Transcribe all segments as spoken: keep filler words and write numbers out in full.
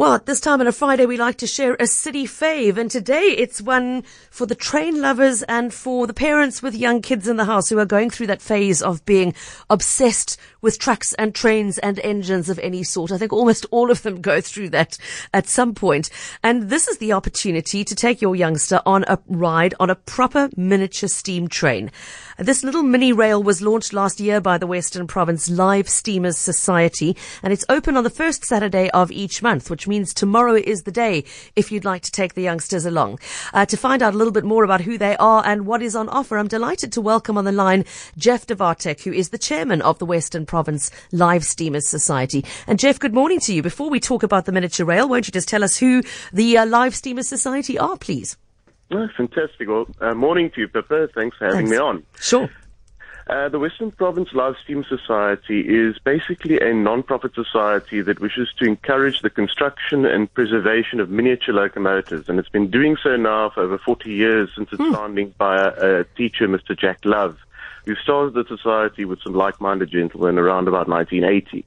Well, at this time on a Friday, we like to share a city fave. And today it's one for the train lovers and for the parents with young kids in the house who are going through that phase of being obsessed with trucks and trains and engines of any sort. I think almost all of them go through that at some point. And this is the opportunity to take your youngster on a ride on a proper miniature steam train. This little mini rail was launched last year by the Western Province Live Steamers Society, and it's open on the first Saturday of each month, which means tomorrow is the day if you'd like to take the youngsters along. Uh, to find out a little bit more about who they are and what is on offer, I'm delighted to welcome on the line Jeff de Vartek, who is the chairman of the Western Province Live Steamers Society. And Jeff, good morning to you. Before we talk about the miniature rail, won't you just tell us who the uh, Live Steamers Society are, please? Oh, fantastic. Well, uh, morning to you, Pippa. Thanks for having Thanks. me on. Sure. Uh, the Western Province Live Steam Society is basically a non-profit society that wishes to encourage the construction and preservation of miniature locomotives, and it's been doing so now for over forty years since its hmm. founding by a, a teacher, Mister Jack Love, who started the society with some like-minded gentlemen around about nineteen eighty.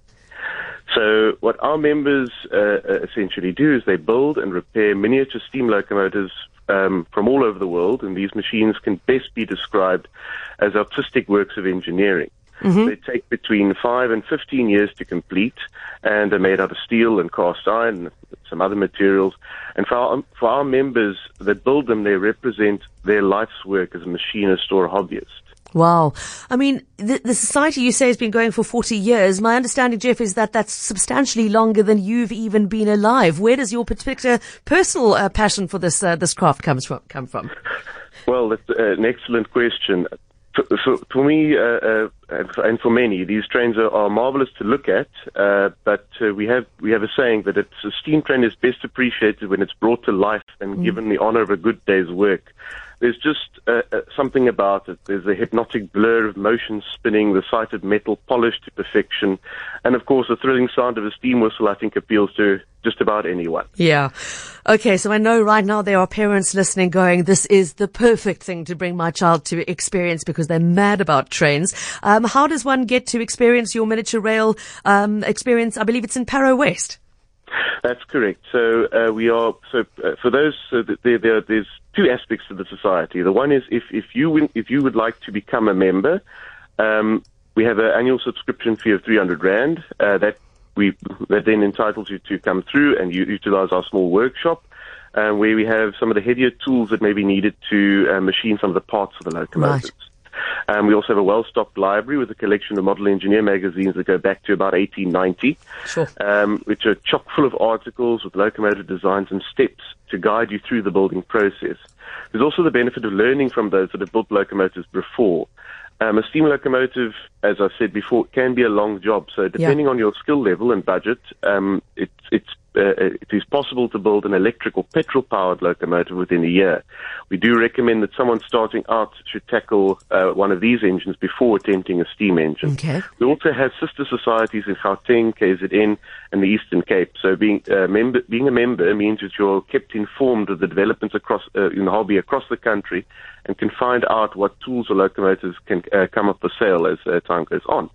So what our members uh, essentially do is they build and repair miniature steam locomotives um, from all over the world, and these machines can best be described as artistic works of engineering. Mm-hmm. They take between five and fifteen years to complete, and are made out of steel and cast iron and some other materials. And for our, for our members that build them, they represent their life's work as a machinist or a hobbyist. Wow. I mean, the, the society you say has been going for forty years. My understanding, Jeff, is that that's substantially longer than you've even been alive. Where does your particular personal uh, passion for this uh, this craft comes from, come from? Well, that's uh, an excellent question. For, for, for me, uh, uh, and for many, these trains are, are marvelous to look at, uh, but uh, we have we have a saying that it's, a steam train is best appreciated when it's brought to life and mm. given the honor of a good day's work. There's just uh, uh, something about it. There's a hypnotic blur of motion spinning, the sight of metal polished to perfection, and of course the thrilling sound of a steam whistle, I think, appeals to just about anyone. Yeah. Okay, so I know right now there are parents listening going, this is the perfect thing to bring my child to experience because they're mad about trains. Um, how does one get to experience your miniature rail um, experience? I believe it's in Parow West. That's correct. So uh, we are. So uh, for those, so there, there, there's two aspects to the society. The one is if if you win, if you would like to become a member, um, we have an annual subscription fee of three hundred rand. Uh, that we that then entitles you to come through and you utilize our small workshop, uh, where we have some of the heavier tools that may be needed to uh, machine some of the parts of the locomotives. Right. Um, we also have a well-stocked library with a collection of model engineer magazines that go back to about eighteen ninety, sure. um, which are chock full of articles with locomotive designs and steps to guide you through the building process. There's also the benefit of learning from those that have built locomotives before. Um, a steam locomotive, as I said before, can be a long job. So depending yeah. on your skill level and budget, um, it, it's, uh, it is possible to build an electric or petrol-powered locomotive within a year. We do recommend that someone starting out should tackle uh, one of these engines before attempting a steam engine. Okay. We also have sister societies in Gauteng, K Z N, and the Eastern Cape. So being, uh, member, being a member means that you're kept informed of the developments across uh, in the hobby across the country, and can find out what tools or locomotives can uh, come up for sale as uh, time goes on.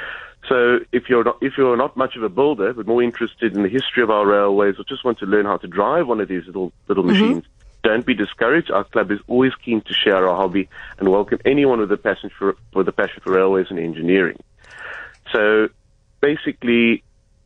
So if you're not, if you're not much of a builder, but more interested in the history of our railways, or just want to learn how to drive one of these little little mm-hmm. machines, don't be discouraged. Our club is always keen to share our hobby and welcome anyone with a passion for, with a passion for railways and engineering. So basically,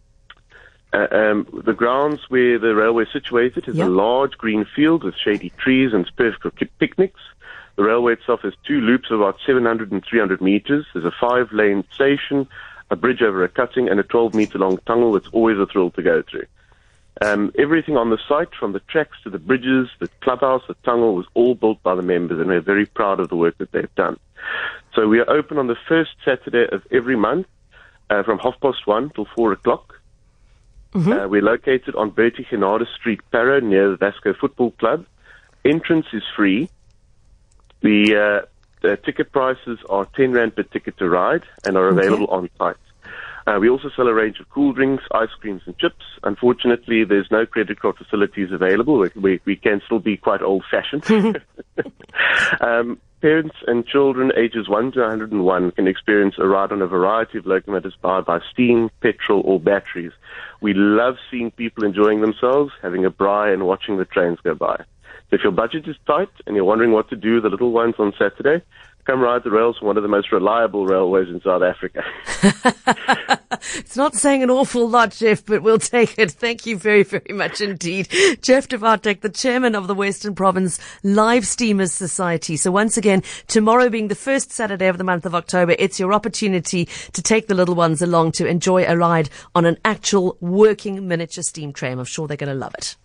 Uh, um, the grounds where the railway is situated is yep. a large green field with shady trees and it's perfect for picnics. The railway itself has two loops of about seven hundred and three hundred meters. There's a five-lane station, a bridge over a cutting, and a twelve-meter-long tunnel that's always a thrill to go through. Um, everything on the site, from the tracks to the bridges, the clubhouse, the tunnel, was all built by the members, and we're very proud of the work that they've done. So we are open on the first Saturday of every month uh, from half past one till four o'clock. Mm-hmm. Uh, we're located on Bertie Genade Street, Parow, near the Vasco Football Club. Entrance is free. The, uh, the ticket prices are ten rand per ticket to ride and are available okay. on site. Uh, we also sell a range of cool drinks, ice creams, and chips. Unfortunately, there's no credit card facilities available. We, we, we can still be quite old-fashioned. um, Parents and children ages one to one hundred one can experience a ride on a variety of locomotives powered by steam, petrol, or batteries. We love seeing people enjoying themselves, having a braai, and watching the trains go by. So if your budget is tight and you're wondering what to do with the little ones on Saturday, come ride the rails from one of the most reliable railways in South Africa. It's not saying an awful lot, Jeff, but we'll take it. Thank you very, very much indeed. Jeff de Waartdijk, the chairman of the Western Province Live Steamers Society. So once again, tomorrow being the first Saturday of the month of October, it's your opportunity to take the little ones along to enjoy a ride on an actual working miniature steam tram. I'm sure they're going to love it.